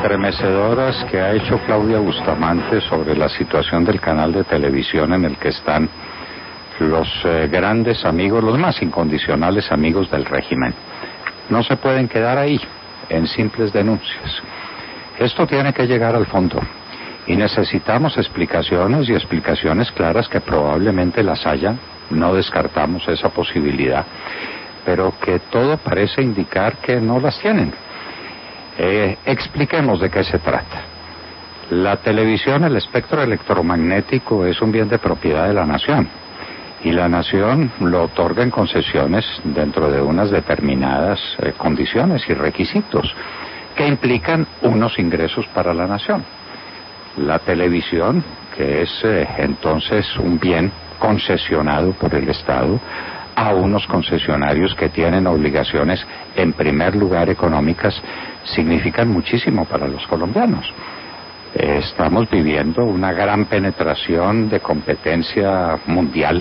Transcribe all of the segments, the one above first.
estremecedoras que ha hecho Claudia Bustamante sobre la situación del canal de televisión en el que están los grandes amigos, los más incondicionales amigos del régimen. No se pueden quedar ahí, en simples denuncias. Esto tiene que llegar al fondo. Y necesitamos explicaciones y explicaciones claras que probablemente las haya, no descartamos esa posibilidad, pero que todo parece indicar que no las tienen. Expliquemos de qué se trata. La televisión, el espectro electromagnético es un bien de propiedad de la nación y la nación lo otorga en concesiones dentro de unas determinadas condiciones y requisitos que implican unos ingresos para la nación. La televisión, que es entonces un bien concesionado por el Estado a unos concesionarios que tienen obligaciones, en primer lugar económicas, significan muchísimo para los colombianos. Estamos viviendo una gran penetración de competencia mundial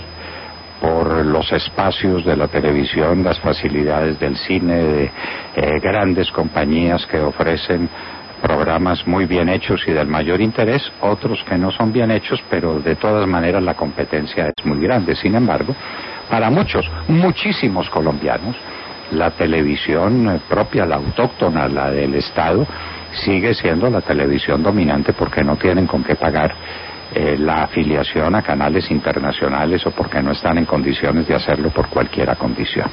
por los espacios de la televisión, las facilidades del cine, de grandes compañías que ofrecen programas muy bien hechos y del mayor interés, otros que no son bien hechos, pero de todas maneras la competencia es muy grande. Sin embargo, para muchos, muchísimos colombianos, la televisión propia, la autóctona, la del Estado, sigue siendo la televisión dominante porque no tienen con qué pagar la afiliación a canales internacionales o porque no están en condiciones de hacerlo por cualquier condición.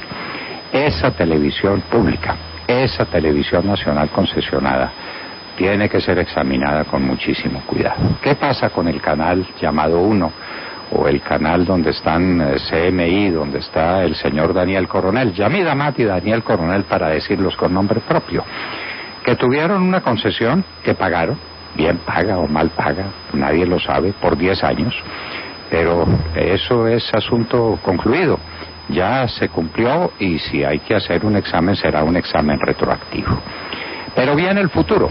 Esa televisión pública, esa televisión nacional concesionada, tiene que ser examinada con muchísimo cuidado. ¿Qué pasa con el canal llamado 1 o el canal donde están CMI, donde está el señor Daniel Coronel, Yamid Amad y Daniel Coronel, para decirlos con nombre propio, que tuvieron una concesión que pagaron, bien paga o mal paga, nadie lo sabe, por 10 años, pero eso es asunto concluido, ya se cumplió y si hay que hacer un examen será un examen retroactivo. Pero viene el futuro,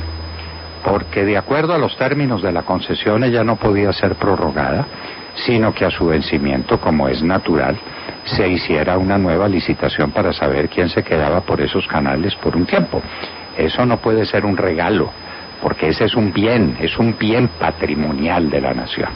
porque de acuerdo a los términos de la concesión ella no podía ser prorrogada, sino que a su vencimiento, como es natural, se hiciera una nueva licitación para saber quién se quedaba por esos canales por un tiempo. Eso no puede ser un regalo, porque ese es un bien patrimonial de la nación.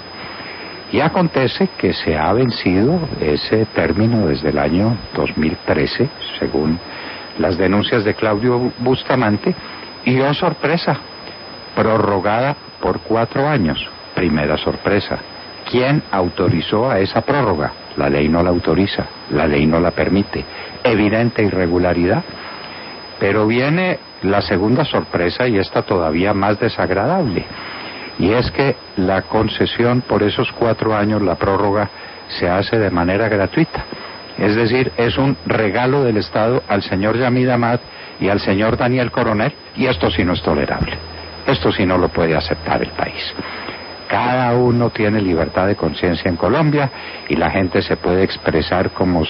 Y acontece que se ha vencido ese término desde el año 2013, según las denuncias de Claudio Bustamante, y oh sorpresa, prorrogada por 4 años. Primera sorpresa. ¿Quién autorizó a esa prórroga? La ley no la autoriza, la ley no la permite. Evidente irregularidad. Pero viene la segunda sorpresa y esta todavía más desagradable. Y es que la concesión por esos 4 años, la prórroga, se hace de manera gratuita. Es decir, es un regalo del Estado al señor Yamid Amad y al señor Daniel Coronel, y esto sí no es tolerable. Esto sí no lo puede aceptar el país. Cada uno tiene libertad de conciencia en Colombia y la gente se puede expresar como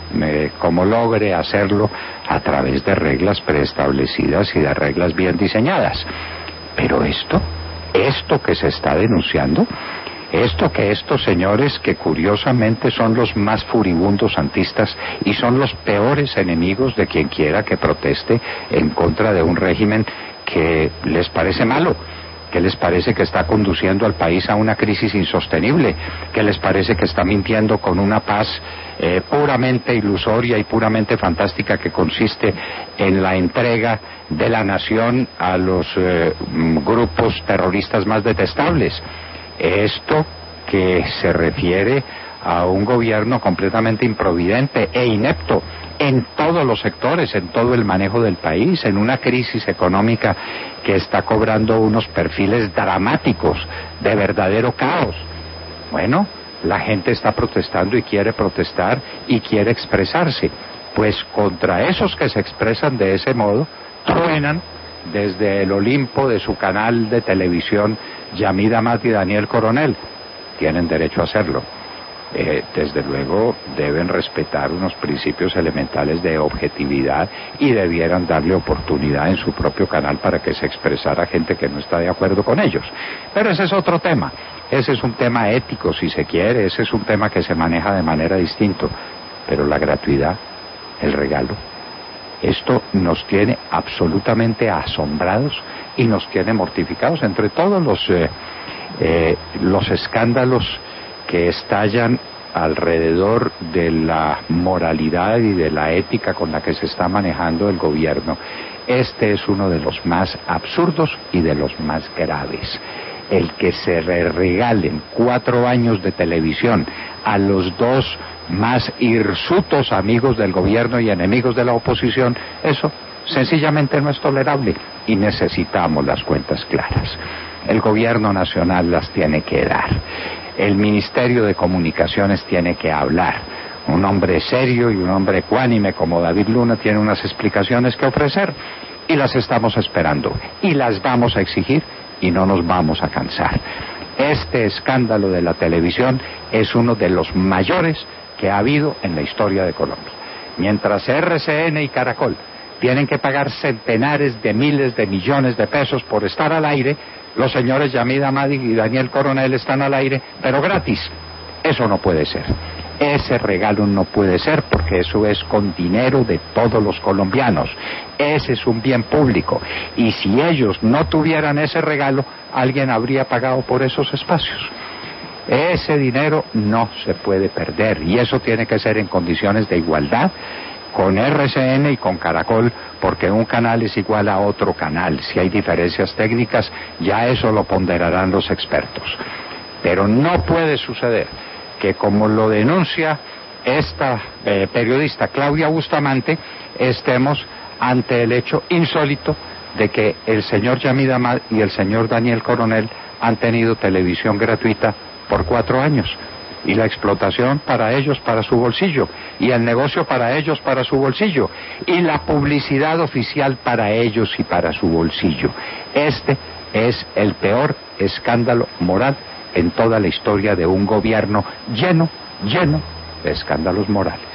logre hacerlo a través de reglas preestablecidas y de reglas bien diseñadas. Pero esto que se está denunciando, esto que estos señores, que curiosamente son los más furibundos santistas y son los peores enemigos de quien quiera que proteste en contra de un régimen que les parece malo, que les parece que está conduciendo al país a una crisis insostenible, que les parece que está mintiendo con una paz puramente ilusoria y puramente fantástica que consiste en la entrega de la nación a los grupos terroristas más detestables. Esto que se refiere a un gobierno completamente improvidente e inepto en todos los sectores, en todo el manejo del país, en una crisis económica que está cobrando unos perfiles dramáticos de verdadero caos. Bueno, la gente está protestando y quiere protestar y quiere expresarse. Pues contra esos que se expresan de ese modo, truenan desde el Olimpo de su canal de televisión Yamid Amad y Daniel Coronel. Tienen derecho a hacerlo. Desde luego deben respetar unos principios elementales de objetividad y debieran darle oportunidad en su propio canal para que se expresara gente que no está de acuerdo con ellos. Pero ese es otro tema, ese es un tema ético si se quiere, ese es un tema que se maneja de manera distinta. Pero la gratuidad, el regalo, esto nos tiene absolutamente asombrados y nos tiene mortificados. Entre todos los escándalos que estallan alrededor de la moralidad y de la ética con la que se está manejando el gobierno, este es uno de los más absurdos y de los más graves. El que se le regalen 4 años de televisión a los dos más hirsutos amigos del gobierno y enemigos de la oposición, eso sencillamente no es tolerable y necesitamos las cuentas claras. El gobierno nacional las tiene que dar. El Ministerio de Comunicaciones tiene que hablar. Un hombre serio y un hombre ecuánime como David Luna tiene unas explicaciones que ofrecer y las estamos esperando y las vamos a exigir y no nos vamos a cansar. Este escándalo de la televisión es uno de los mayores que ha habido en la historia de Colombia. Mientras RCN y Caracol tienen que pagar centenares de miles de millones de pesos por estar al aire, los señores Yamid Amadi y Daniel Coronel están al aire, pero gratis. Eso no puede ser. Ese regalo no puede ser porque eso es con dinero de todos los colombianos. Ese es un bien público. Y si ellos no tuvieran ese regalo, alguien habría pagado por esos espacios. Ese dinero no se puede perder y eso tiene que ser en condiciones de igualdad con RCN y con Caracol, porque un canal es igual a otro canal. Si hay diferencias técnicas, ya eso lo ponderarán los expertos. Pero no puede suceder que, como lo denuncia esta periodista Claudia Bustamante, estemos ante el hecho insólito de que el señor Yamid Amad y el señor Daniel Coronel han tenido televisión gratuita por 4 años. Y la explotación para ellos, para su bolsillo, y el negocio para ellos, para su bolsillo, y la publicidad oficial para ellos y para su bolsillo. Este es el peor escándalo moral en toda la historia de un gobierno lleno de escándalos morales.